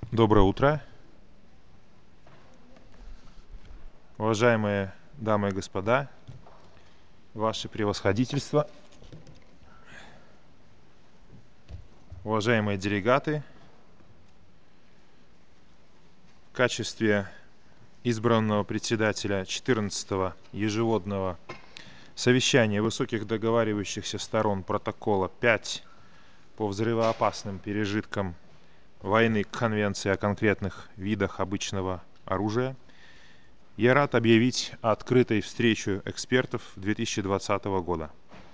Доброе утро, уважаемые дамы и господа, ваше превосходительство, уважаемые делегаты. В качестве избранного председателя 14-го ежегодного совещания высоких договаривающихся сторон протокола 5 по взрывоопасным пережиткам войны к Конвенции о конкретных видах обычного оружия, я рад объявить открытой встречу экспертов 2020 года.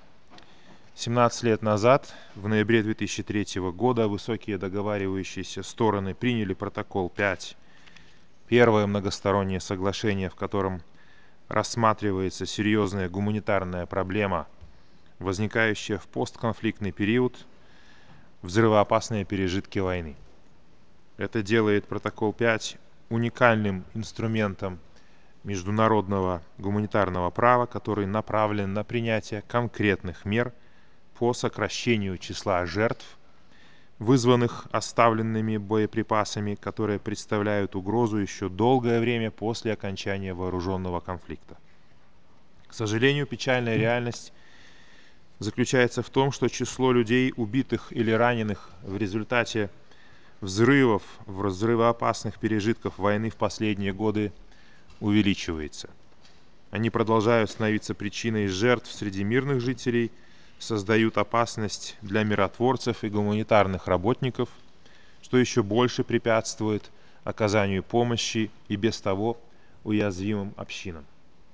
17 лет назад, в ноябре 2003 года, высокие договаривающиеся стороны приняли протокол 5, первое многостороннее соглашение, в котором рассматривается серьезная гуманитарная проблема, возникающая в постконфликтный период, взрывоопасные пережитки войны. Это делает протокол 5 уникальным инструментом международного гуманитарного права, который направлен на принятие конкретных мер по сокращению числа жертв, вызванных оставленными боеприпасами, которые представляют угрозу еще долгое время после окончания вооруженного конфликта. К сожалению, печальная реальность заключается в том, что число людей, убитых или раненых в результате взрывов, взрывоопасных пережитков войны в последние годы увеличивается. Они продолжают становиться причиной жертв среди мирных жителей, создают опасность для миротворцев и гуманитарных работников, что еще больше препятствует оказанию помощи и без того уязвимым общинам.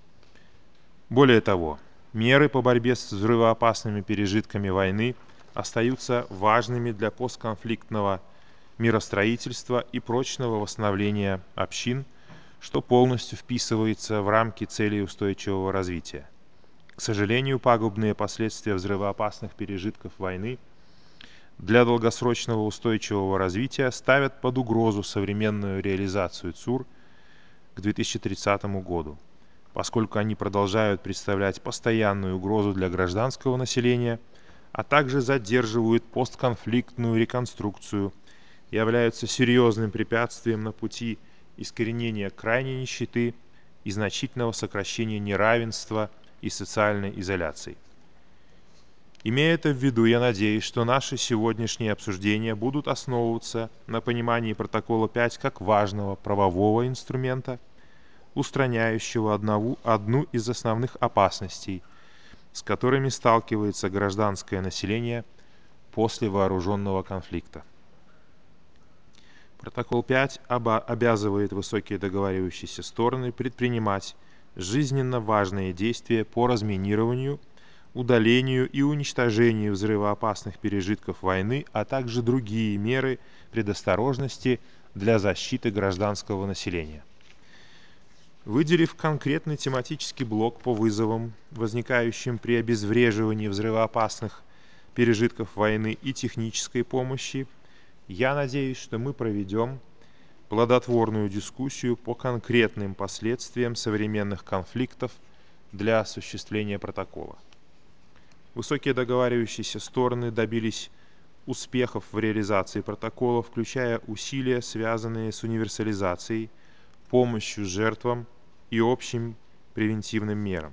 Более того, меры по борьбе с взрывоопасными пережитками войны остаются важными для постконфликтного миростроительства и прочного восстановления общин, что полностью вписывается в рамки целей устойчивого развития. К сожалению, пагубные последствия взрывоопасных пережитков войны для долгосрочного устойчивого развития ставят под угрозу современную реализацию ЦУР к 2030 году, поскольку они продолжают представлять постоянную угрозу для гражданского населения, а также задерживают постконфликтную реконструкцию, являются серьезным препятствием на пути искоренения крайней нищеты и значительного сокращения неравенства и социальной изоляции. Имея это в виду, я надеюсь, что наши сегодняшние обсуждения будут основываться на понимании протокола 5 как важного правового инструмента, устраняющего одну из основных опасностей, с которыми сталкивается гражданское население после вооруженного конфликта. Протокол 5 обязывает высокие договаривающиеся стороны предпринимать жизненно важные действия по разминированию, удалению и уничтожению взрывоопасных пережитков войны, а также другие меры предосторожности для защиты гражданского населения. Выделив конкретный тематический блок по вызовам, возникающим при обезвреживании взрывоопасных пережитков войны и технической помощи, я надеюсь, что мы проведем плодотворную дискуссию по конкретным последствиям современных конфликтов для осуществления протокола. Высокие договаривающиеся стороны добились успехов в реализации протокола, включая усилия, связанные с универсализацией, помощью жертвам и общим превентивным мерам.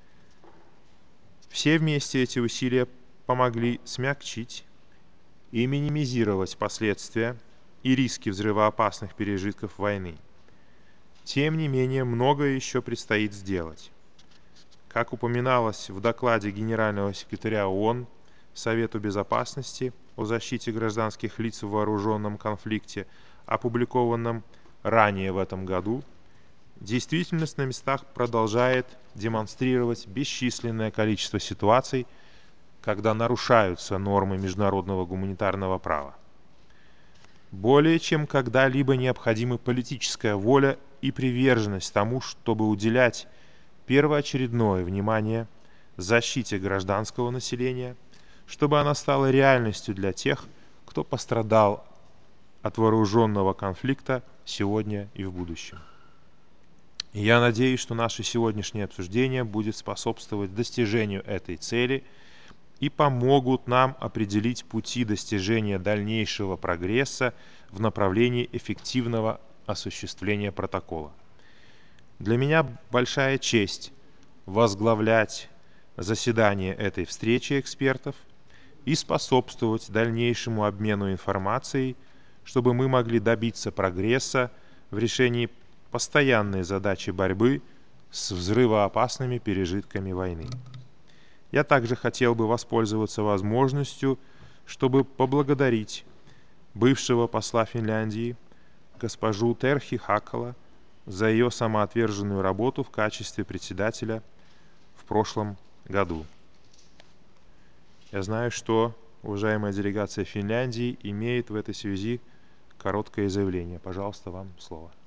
Все вместе эти усилия помогли смягчить и минимизировать последствия и риски взрывоопасных пережитков войны. Тем не менее, многое еще предстоит сделать. Как упоминалось в докладе Генерального секретаря ООН Совету Безопасности о защите гражданских лиц в вооруженном конфликте, опубликованном ранее в этом году, действительность на местах продолжает демонстрировать бесчисленное количество ситуаций, когда нарушаются нормы международного гуманитарного права. Более чем когда-либо необходима политическая воля и приверженность тому, чтобы уделять первоочередное внимание защите гражданского населения, чтобы она стала реальностью для тех, кто пострадал от вооруженного конфликта сегодня и в будущем. И я надеюсь, что наше сегодняшнее обсуждение будет способствовать достижению этой цели и помогут нам определить пути достижения дальнейшего прогресса в направлении эффективного осуществления протокола. Для меня большая честь возглавлять заседание этой встречи экспертов и способствовать дальнейшему обмену информацией, чтобы мы могли добиться прогресса в решении постоянной задачи борьбы с взрывоопасными пережитками войны. Я также хотел бы воспользоваться возможностью, чтобы поблагодарить бывшего посла Финляндии, госпожу Терхи Хакала, за ее самоотверженную работу в качестве председателя в прошлом году. Я знаю, что уважаемая делегация Финляндии имеет в этой связи короткое заявление. Пожалуйста, вам слово.